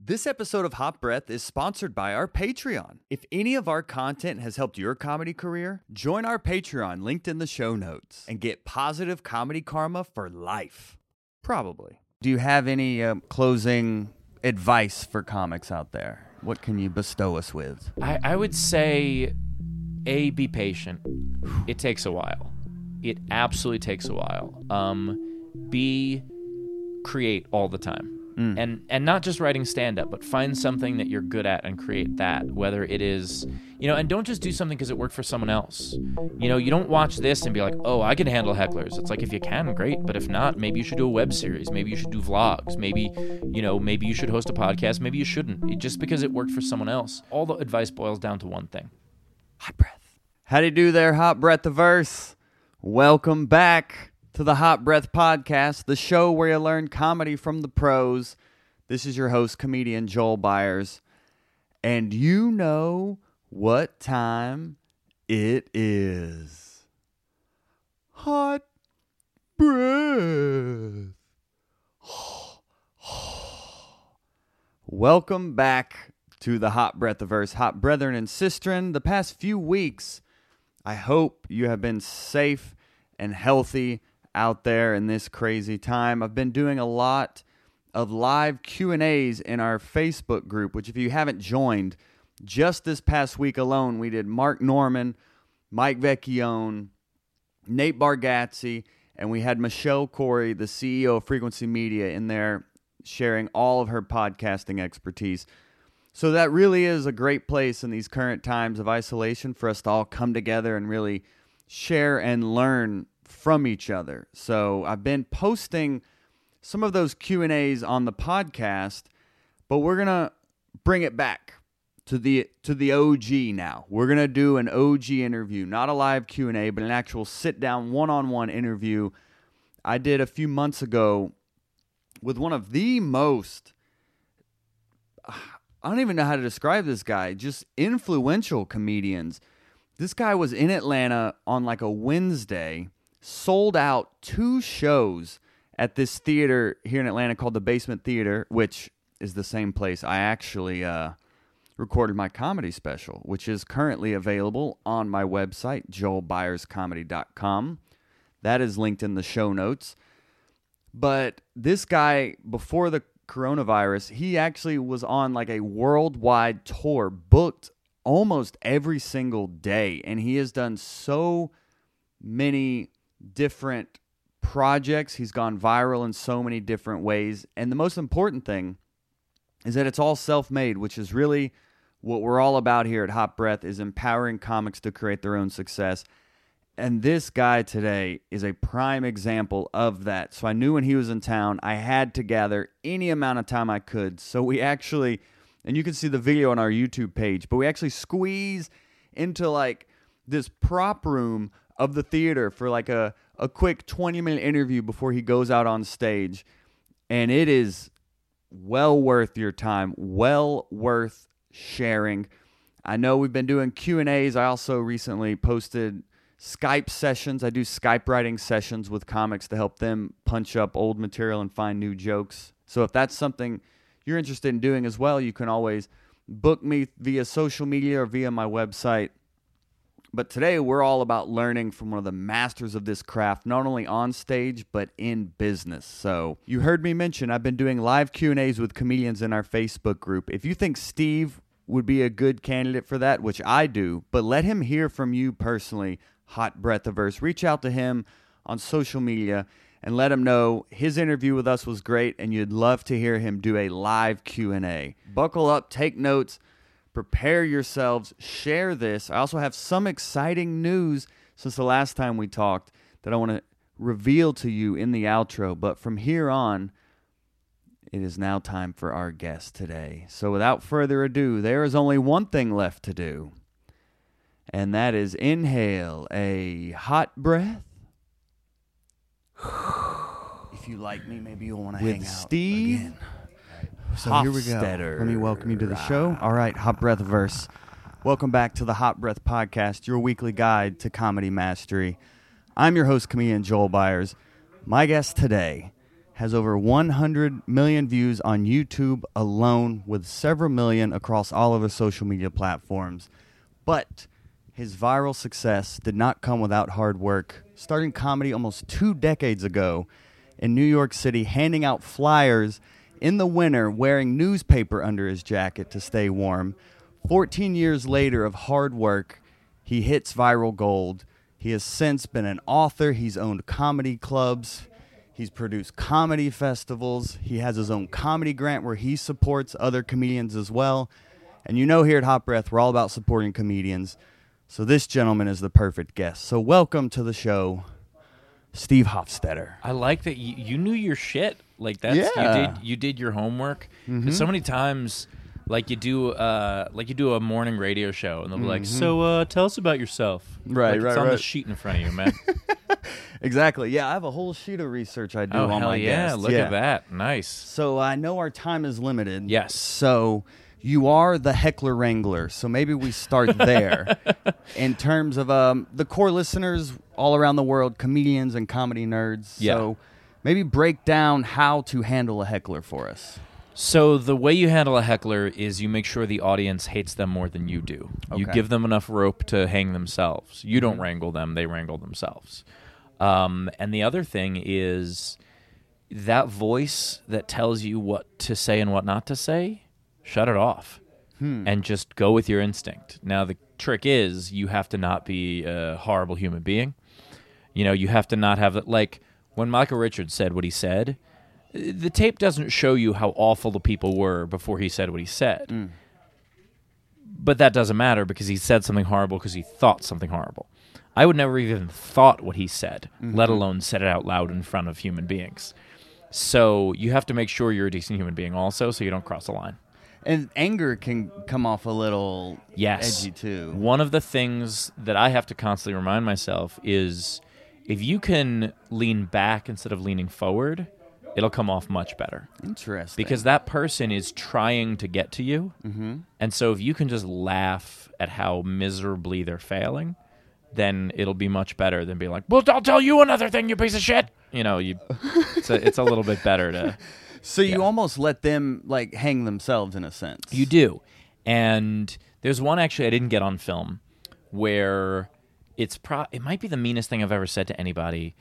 This episode of Hot Breath is sponsored by our Patreon. If any of our content has helped your comedy career, join our Patreon linked in the show notes and get positive comedy karma for life. Probably. Do you have any closing advice for comics out there? What can you bestow us with? I would say, A, be patient. It takes a while. It absolutely takes a while. B, create all the time. And not just writing stand-up, but find something that you're good at and create that, whether it is, and don't just do something because it worked for someone else. You don't watch this and be like, oh, I can handle hecklers. It's like, if you can, great, but if not, maybe you should do a web series, maybe you should do vlogs, maybe you should host a podcast, maybe you shouldn't, just because it worked for someone else. All the advice boils down to one thing. Hot breath. How do you do there, Hot Breath-averse? Welcome back to the Hot Breath Podcast, the show where you learn comedy from the pros. This is your host, comedian Joel Byers. And you know what time it is. Hot Breath. Welcome back to the Hot Breath-averse, Hot Brethren and Sistren. The past few weeks, I hope you have been safe and healthy out there in this crazy time. I've been doing a lot of live Q&As in our Facebook group, which if you haven't joined, just this past week alone, we did Mark Norman, Mike Vecchione, Nate Bargatze, and we had Michelle Corey, the CEO of Frequency Media, in there sharing all of her podcasting expertise. So that really is a great place in these current times of isolation for us to all come together and really share and learn from each other. So I've been posting some of those Q&As on the podcast, but we're going to bring it back to the OG now. We're going to do an OG interview, not a live Q&A, but an actual sit-down one-on-one interview I did a few months ago with one of the most, I don't even know how to describe this guy, just influential comedians. This guy was in Atlanta on like a Wednesday, sold out 2 shows at this theater here in Atlanta called the Basement Theater, which is the same place I actually recorded my comedy special, which is currently available on my website, joelbyerscomedy.com. That is linked in the show notes. But this guy, before the coronavirus, he actually was on like a worldwide tour, booked almost every single day, and he has done so many different projects. He's gone viral in so many different ways. And the most important thing is that it's all self-made, which is really what we're all about here at Hot Breath, is empowering comics to create their own success. And this guy today is a prime example of that. So I knew when he was in town, I had to gather any amount of time I could. So we actually, and you can see the video on our YouTube page, but we actually squeeze into like this prop room of the theater for like a quick 20-minute interview before he goes out on stage. And it is well worth your time, well worth sharing. I know we've been doing Q&As. I also recently posted Skype sessions. I do Skype writing sessions with comics to help them punch up old material and find new jokes. So if that's something you're interested in doing as well, you can always book me via social media or via my website. But today we're all about learning from one of the masters of this craft, not only on stage, but in business. So you heard me mention I've been doing live Q&As with comedians in our Facebook group. If you think Steve would be a good candidate for that, which I do, but let him hear from you personally, Hot Breath-averse. Reach out to him on social media and let him know his interview with us was great and you'd love to hear him do a live Q&A. Buckle up, take notes. Prepare yourselves, share this. I also have some exciting news since the last time we talked that I want to reveal to you in the outro. But from here on, it is now time for our guest today. So without further ado, there is only one thing left to do. And that is inhale a hot breath. If you like me, maybe you'll want to hang out Steve again. So here we go. Let me welcome you to the show. All right, Hot Breath-averse. Welcome back to the Hot Breath Podcast, your weekly guide to comedy mastery. I'm your host, comedian Joel Byers. My guest today has over 100 million views on YouTube alone, with several million across all of his social media platforms. But his viral success did not come without hard work. Starting comedy almost 2 decades ago in New York City, handing out flyers in the winter, wearing newspaper under his jacket to stay warm. 14 years later of hard work, he hits viral gold. He has since been an author. He's owned comedy clubs. He's produced comedy festivals. He has his own comedy grant where he supports other comedians as well. And you know, here at Hot Breath, we're all about supporting comedians. So this gentleman is the perfect guest. So welcome to the show, Steve Hofstetter. I like that you knew your shit. Like that's Yeah. you did your homework. 'Cause so many times, like you do a morning radio show, and they'll be like, "So tell us about yourself." Right, Like, right, it's on the right. sheet in front of you, man. Exactly. Yeah, I have a whole sheet of research I do Oh on hell my yeah! guests. Look Yeah. at that, nice. So I know our time is limited. Yes. So you are the heckler wrangler. So maybe we start there. In terms of the core listeners all around the world, comedians and comedy nerds. Yeah. So maybe break down how to handle a heckler for us. So the way you handle a heckler is you make sure the audience hates them more than you do. You Okay. give them enough rope to hang themselves. You don't wrangle them; they wrangle themselves. And the other thing is that voice that tells you what to say and what not to say, shut it off and just go with your instinct. Now, the trick is you have to not be a horrible human being. You know, you have to not have, like, when Michael Richards said what he said, the tape doesn't show you how awful the people were before he said what he said. But that doesn't matter because he said something horrible because he thought something horrible. I would never even thought what he said, let alone said it out loud in front of human beings. So you have to make sure you're a decent human being also, so you don't cross the line. And anger can come off a little Yes. edgy too. One of the things that I have to constantly remind myself is if you can lean back instead of leaning forward, it'll come off much better. Interesting. Because that person is trying to get to you. And so if you can just laugh at how miserably they're failing, then it'll be much better than being like, well, I'll tell you another thing, you piece of shit. You know, it's a little bit better to... So you almost let them like hang themselves in a sense. You do. And there's one actually I didn't get on film where it might be the meanest thing I've ever said to anybody.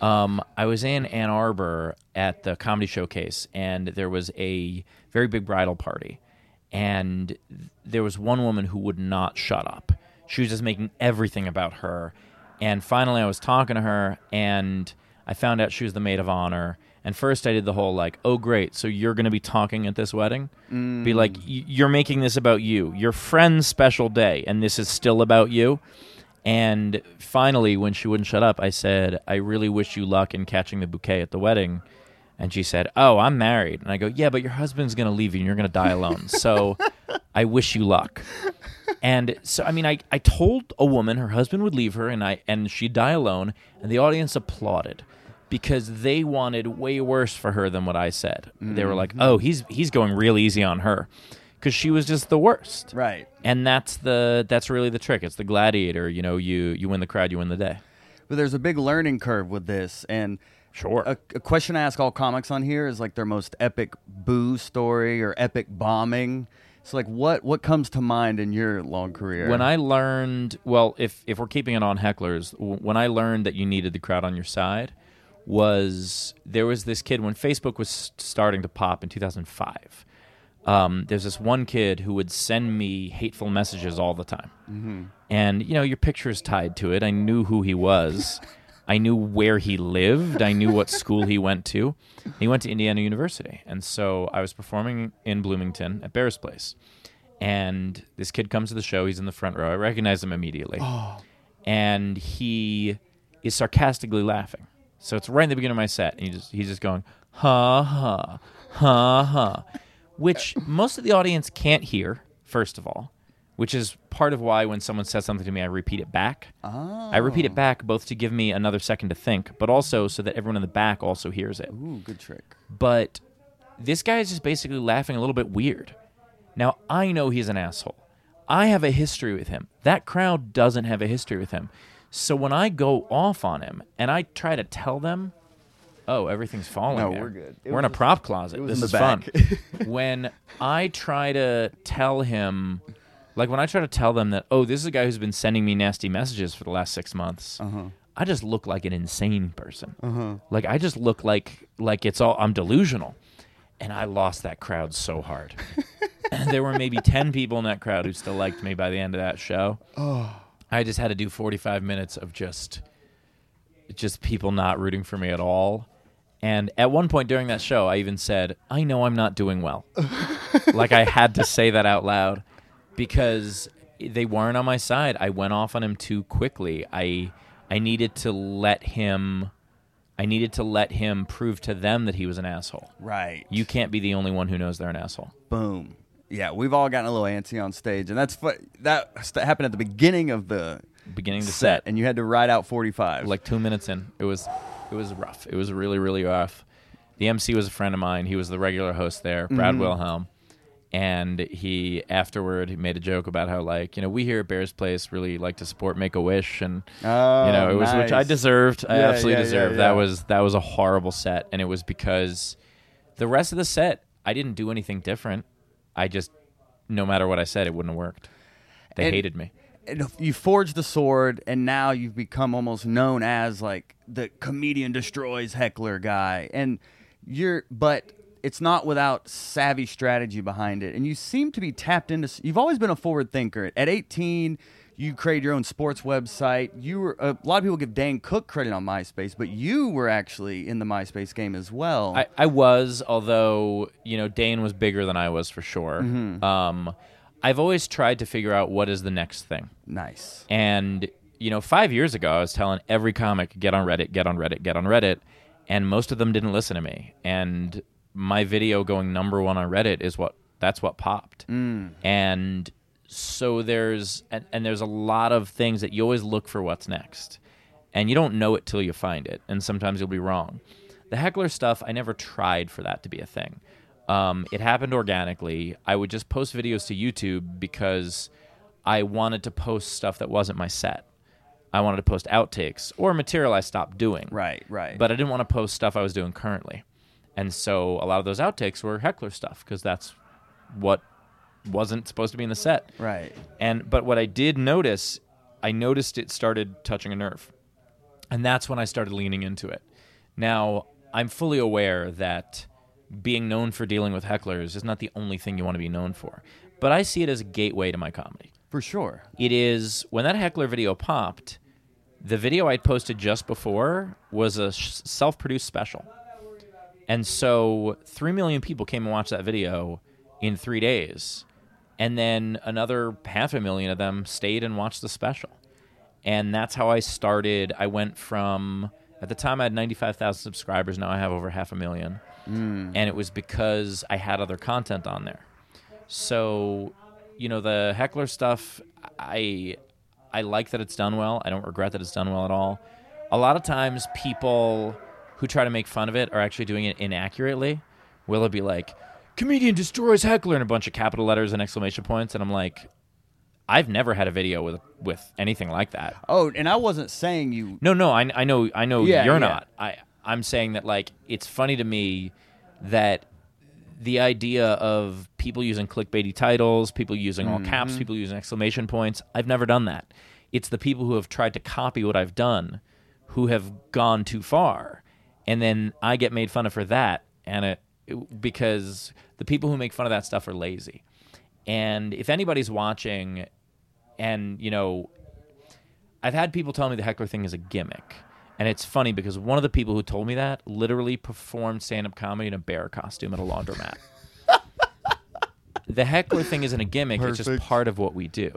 I was in Ann Arbor at the Comedy Showcase, and there was a very big bridal party. And there was one woman who would not shut up. She was just making everything about her. And finally I was talking to her, and I found out she was the maid of honor. And first I did the whole like, oh, great, so you're going to be talking at this wedding? Be like, you're making this about you. Your friend's special day, and this is still about you? And finally, when she wouldn't shut up, I said, I really wish you luck in catching the bouquet at the wedding. And she said, oh, I'm married. And I go, yeah, but your husband's going to leave you, and you're going to die alone. So I wish you luck. And so, I mean, I told a woman her husband would leave her, and she'd die alone, and the audience applauded. Because they wanted way worse for her than what I said. They were like, "Oh, he's going real easy on her," because she was just the worst. Right. And that's really the trick. It's the gladiator. You know, you win the crowd, you win the day. But there's a big learning curve with this, and Sure. a question I ask all comics on here is like their most epic boo story or epic bombing. So like, what comes to mind in your long career? When I learned, well, if we're keeping it on hecklers, when I learned that you needed the crowd on your side, there was this kid when Facebook was starting to pop in 2005. There's this one kid who would send me hateful messages all the time. And, you know, your picture is tied to it. I knew who he was. I knew where he lived. I knew what school he went to. He went to Indiana University. And so I was performing in Bloomington at Bear's Place. And this kid comes to the show. He's in the front row. I recognize him immediately. And he is sarcastically laughing. So it's right in the beginning of my set, and he's just going, ha, ha, ha, ha, which most of the audience can't hear, first of all, which is part of why when someone says something to me, I repeat it back. I repeat it back both to give me another second to think, but also so that everyone in the back also hears it. Ooh, good trick. But this guy is just basically laughing a little bit weird. Now, I know he's an asshole. I have a history with him. That crowd doesn't have a history with him. So when I go off on him and I try to tell them, oh, everything's falling. No, there. we're good. We're in a prop closet. This in is the fun. back. When I try to tell him, like when I try to tell them that, oh, this is a guy who's been sending me nasty messages for the last 6 months. I just look like an insane person. Like I just look like I'm delusional. And I lost that crowd so hard. And there were maybe 10 people in that crowd who still liked me by the end of that show. I just had to do 45 minutes of just people not rooting for me at all. And at one point during that show, I even said, I know I'm not doing well. Like I had to say that out loud because they weren't on my side. I went off on him too quickly. I needed to let him prove to them that he was an asshole. Right. You can't be the only one who knows they're an asshole. Boom. Yeah, we've all gotten a little antsy on stage, and that happened at the beginning of the set, and you had to ride out 45. Like 2 minutes in, it was rough. It was really, really rough. The MC was a friend of mine. He was the regular host there, Brad Wilhelm. And he made a joke about how, like, we here at Bears Place really like to support Make-A-Wish, and it was nice. Which I deserved. I absolutely deserved. Yeah. That was a horrible set, and it was because the rest of the set I didn't do anything different. I just, no matter what I said, it wouldn't have worked. They hated me. And you forged the sword, and now you've become almost known as like the comedian destroys heckler guy, but it's not without savvy strategy behind it. And you seem to be tapped into. You've always been a forward thinker. At 18, you created your own sports website. You were a lot of people give Dane Cook credit on MySpace, but you were actually in the MySpace game as well. I was, although Dane was bigger than I was for sure. I've always tried to figure out what is the next thing. Nice. And 5 years ago, I was telling every comic, get on Reddit, get on Reddit, get on Reddit, and most of them didn't listen to me. And my video going number one on Reddit that's what popped. And so there's a lot of things that you always look for what's next, and you don't know it till you find it, and sometimes you'll be wrong. The heckler stuff, I never tried for that to be a thing. It happened organically. I would just post videos to YouTube because I wanted to post stuff that wasn't my set. I wanted to post outtakes or material I stopped doing. Right. But I didn't want to post stuff I was doing currently. And so a lot of those outtakes were heckler stuff because that's what wasn't supposed to be in the set. Right. But what I did notice, I noticed it started touching a nerve. And that's when I started leaning into it. Now, I'm fully aware that being known for dealing with hecklers is not the only thing you want to be known for. But I see it as a gateway to my comedy. For sure. It is, when that heckler video popped, the video I'd posted just before was a self-produced special. And so 3 million people came and watched that video in 3 days. And then another 500,000 of them stayed and watched the special. And that's how I started. I went from, at the time I had 95,000 subscribers. Now I have over 500,000. And it was because I had other content on there. So, the heckler stuff, I like that it's done well. I don't regret that it's done well at all. A lot of times people who try to make fun of it are actually doing it inaccurately. Will it be like, comedian destroys heckler in a bunch of capital letters and exclamation points? And I'm like, I've never had a video with anything like that. Oh, and I wasn't saying you... No, I know Yeah, you're yeah. not. I'm saying that, like, it's funny to me that the idea of people using clickbaity titles, people using all caps, people using exclamation points, I've never done that. It's the people who have tried to copy what I've done who have gone too far. And then I get made fun of for that, and because the people who make fun of that stuff are lazy. And if anybody's watching, and, I've had people tell me the heckler thing is a gimmick. And it's funny because one of the people who told me that literally performed stand-up comedy in a bear costume at a laundromat. The heckler thing isn't a gimmick. Perfect. It's just part of what we do.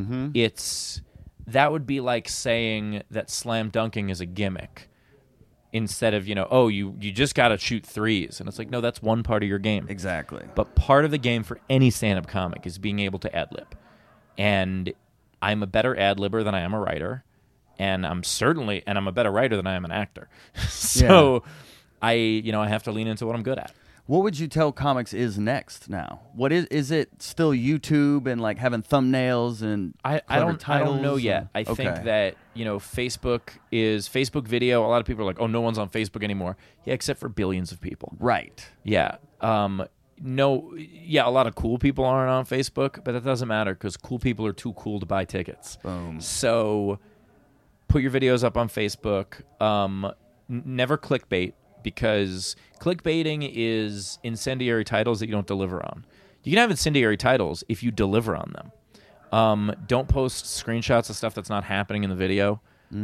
That would be like saying that slam dunking is a gimmick. Instead of, you just got to shoot threes. And it's like, no, that's one part of your game. Exactly. But part of the game for any stand-up comic is being able to ad-lib. And I'm a better ad-libber than I am a writer. And I'm a better writer than I am an actor. So I have to lean into what I'm good at. What would you tell comics is next now? What is it still YouTube and like having thumbnails and I don't know yet. I think that, Facebook video. A lot of people are like, oh, no one's on Facebook anymore. Yeah, except for billions of people. Right. Yeah. A lot of cool people aren't on Facebook, but that doesn't matter because cool people are too cool to buy tickets. Boom. So put your videos up on Facebook. Never clickbait, because clickbaiting is incendiary titles that you don't deliver on. You can have incendiary titles if you deliver on them. Don't post screenshots of stuff that's not happening in the video.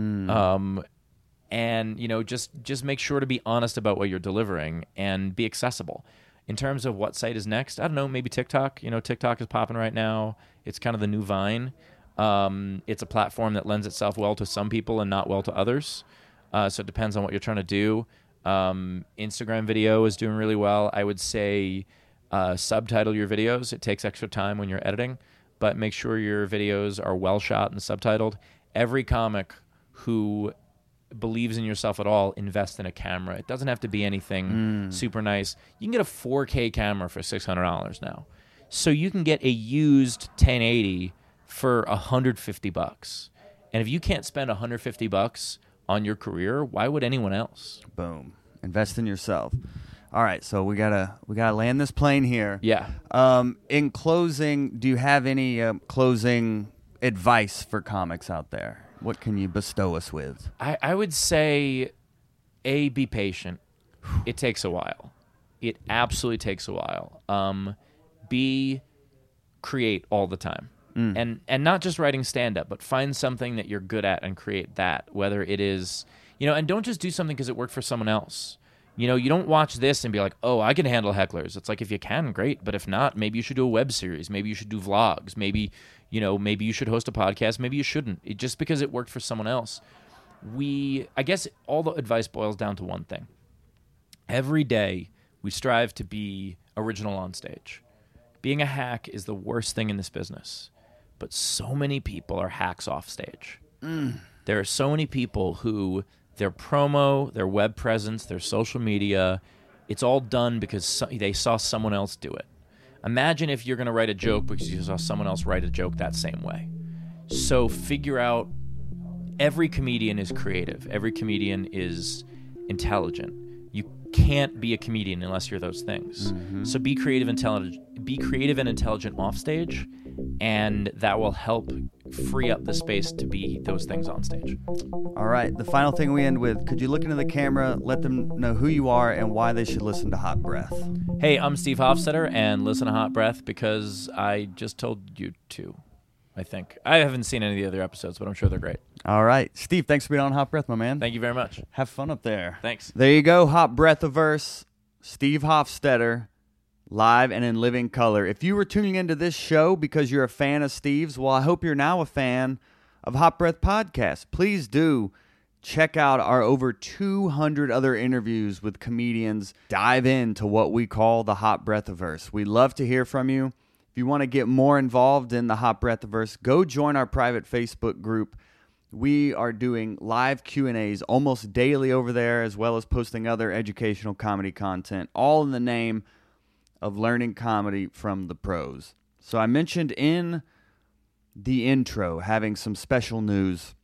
And just make sure to be honest about what you're delivering and be accessible. In terms of what site is next, I don't know, maybe TikTok. TikTok is popping right now. It's kind of the new Vine. It's a platform that lends itself well to some people and not well to others. So it depends on what you're trying to do. Instagram video is doing really well. I would say subtitle your videos. It takes extra time when you're editing, but make sure your videos are well shot and subtitled. Every comic who believes in yourself at all, invest in a camera. It doesn't have to be anything super nice. You can get a 4K camera for $600 now. So you can get a used 1080 for $150. And if you can't spend $150 on your career, why would anyone else? Boom. Invest in yourself. All right, so we gotta land this plane here. Yeah. In closing, do you have any closing advice for comics out there? What can you bestow us with? I would say, be patient. It takes a while. It absolutely takes a while. Create all the time. And not just writing stand-up, but find something that you're good at and create that, whether it is, and don't just do something because it worked for someone else. You don't watch this and be like, oh, I can handle hecklers. It's like, if you can, great. But if not, maybe you should do a web series. Maybe you should do vlogs. Maybe you should host a podcast. Maybe you shouldn't. Just because it worked for someone else. I guess all the advice boils down to one thing. Every day, we strive to be original on stage. Being a hack is the worst thing in this business. But so many people are hacks off stage. There are so many people who their promo, their web presence, their social media, it's all done because they saw someone else do it. Imagine if you're going to write a joke because you saw someone else write a joke that same way. So figure out, every comedian is creative. Every comedian is intelligent. You can't be a comedian unless you're those things. So be creative and intelligent off stage, and that will help free up the space to be those things on stage. All right, the final thing we end with, could you look into the camera, let them know who you are and why they should listen to Hot Breath? Hey, I'm Steve Hofstetter, and listen to Hot Breath because I just told you to, I think. I haven't seen any of the other episodes, but I'm sure they're great. All right. Steve, thanks for being on Hot Breath, my man. Thank you very much. Have fun up there. Thanks. There you go, Hot Breathiverse, Steve Hofstetter, live and in living color. If you were tuning into this show because you're a fan of Steve's, well, I hope you're now a fan of Hot Breath Podcast. Please do check out our over 200 other interviews with comedians. Dive into what we call the Hot Breathiverse. We'd love to hear from you. If you want to get more involved in the Hot Breathiverse, go join our private Facebook group. We are doing live Q&As almost daily over there, as well as posting other educational comedy content, all in the name of learning comedy from the pros. So I mentioned in the intro having some special news.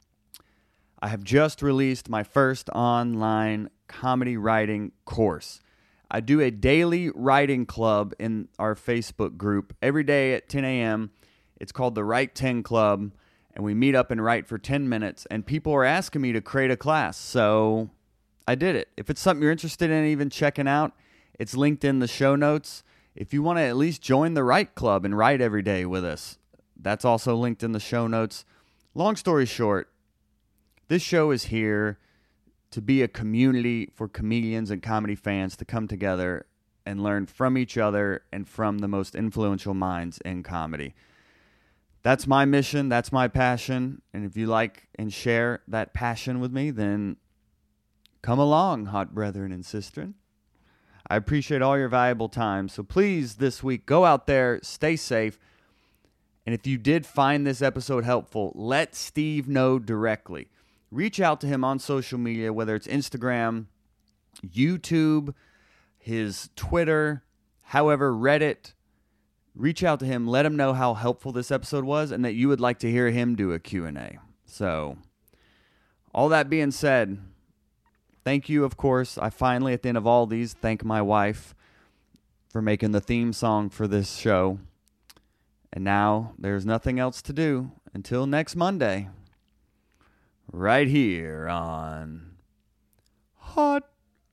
I have just released my first online comedy writing course. I do a daily writing club in our Facebook group every day at 10 a.m. It's called the Write 10 Club, and we meet up and write for 10 minutes, and people are asking me to create a class, so I did it. If it's something you're interested in even checking out, it's linked in the show notes. If you want to at least join the Write Club and write every day with us, that's also linked in the show notes. Long story short, this show is here to be a community for comedians and comedy fans to come together and learn from each other and from the most influential minds in comedy. That's my mission. That's my passion. And if you like and share that passion with me, then come along, hot brethren and sistren. I appreciate all your valuable time. So please, this week, go out there, stay safe. And if you did find this episode helpful, let Steve know directly. Reach out to him on social media, whether it's Instagram, YouTube, his Twitter, however, Reddit. Reach out to him. Let him know how helpful this episode was and that you would like to hear him do a Q&A. So, all that being said, thank you, of course. I finally, at the end of all these, thank my wife for making the theme song for this show. And now there's nothing else to do until next Monday. Right here on Hot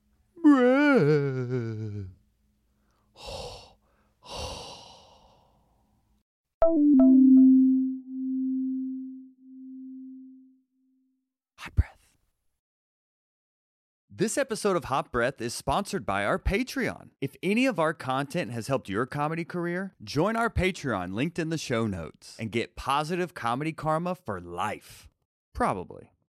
Breath. Hot Breath. This episode of Hot Breath is sponsored by our Patreon. If any of our content has helped your comedy career, join our Patreon linked in the show notes and get positive comedy karma for life. Probably.